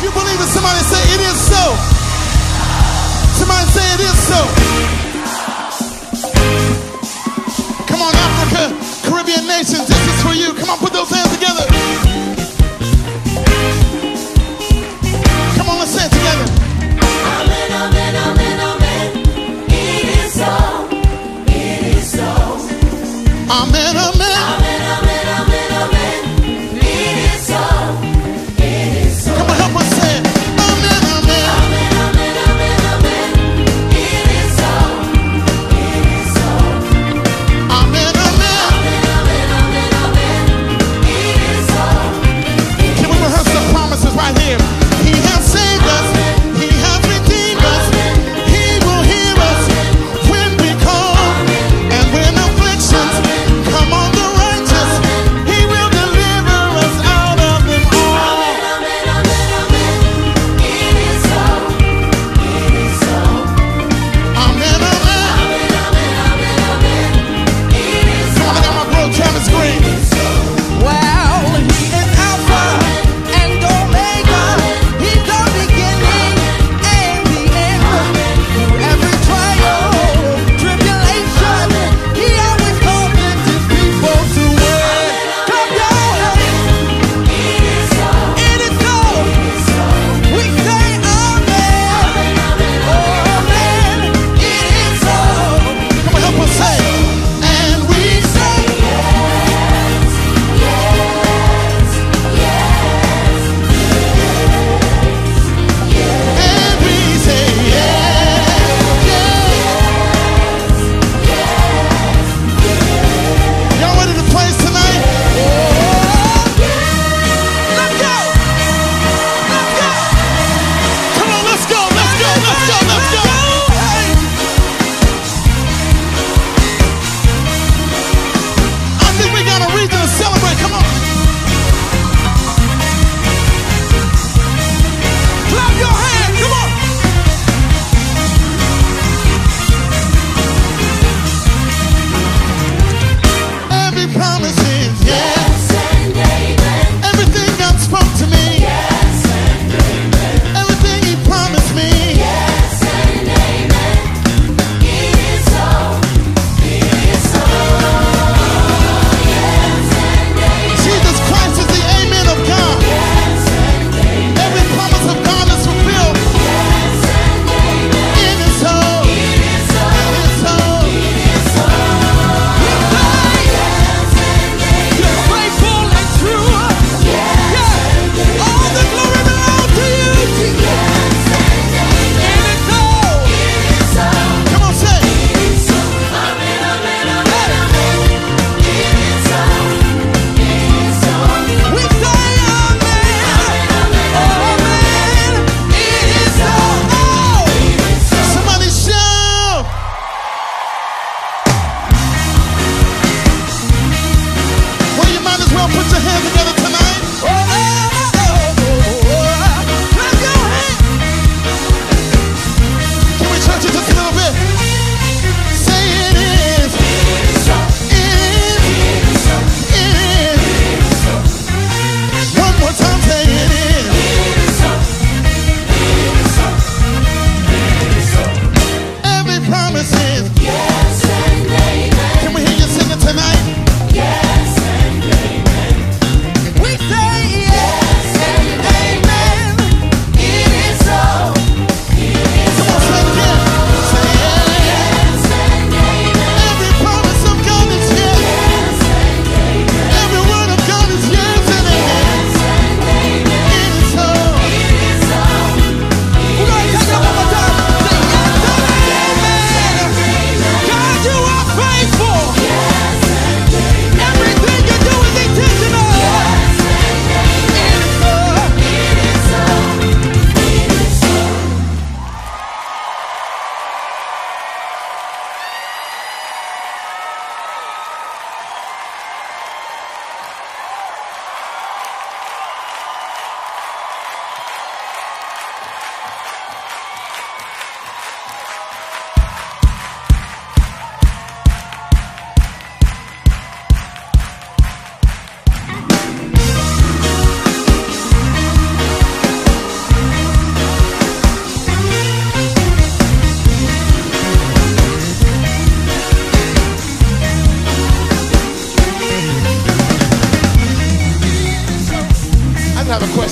you believe it, somebody say it is so. Somebody say it is so. Come on, Africa, Caribbean nations, this is for you. Come on, put those hands together. Come on, let's say it together. Amen, amen, amen, amen. It is so. It is so. Amen, amen. Amen, amen, amen, amen. It is so. It is so. Come on, help us say it. Amen, amen. Amen, amen, amen, amen. It is so. It is so. Amen, amen. Amen, amen, amen, amen. It is so.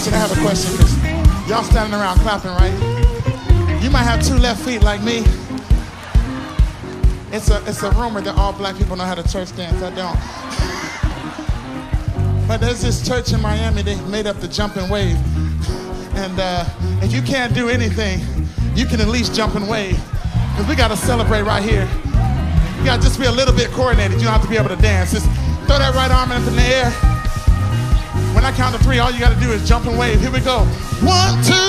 question, I have a question, because y'all standing around clapping, right? You might have 2 left feet like me. It's a rumor that all black people know how to church dance. I don't. But there's this church in Miami, they made up the jumping wave. And if you can't do anything, you can at least jump and wave. Because we got to celebrate right here. You got to just be a little bit coordinated. You don't have to be able to dance. Just throw that right arm up in the air. When I count to 3, all you got to do is jump and wave. Here we go. 1, 2.